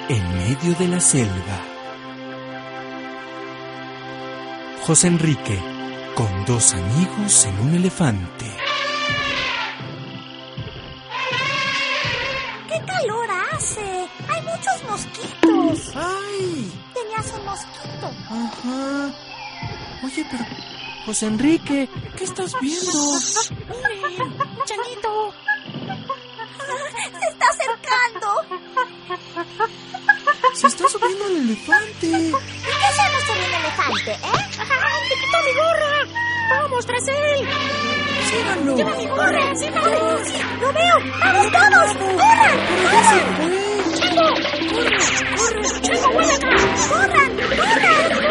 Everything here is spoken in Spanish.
en medio de la selva. José Enrique, con 2 amigos en un elefante. ¡Qué calor hace! ¡Hay muchos mosquitos! ¡Ay! Tenías un mosquito. Ajá. Oye, pero... José Enrique, ¿qué estás viendo? ¡Miren! ¡Chanito! ¡Se está acercando! Se está subiendo el elefante. ¿Y qué hacemos con un elefante, ¡te quitó mi gorra! ¡Vamos tras él! ¡Síganlo! ¡Lleva mi gorra! ¡Síganlo! ¡Sí, lo veo! ¡Vamos todos! ¡Corran! ¡Corran! ¡Chango! ¡Corre! ¡Corre! ¡Chango, vuelve acá! ¡Corran! ¡Corran!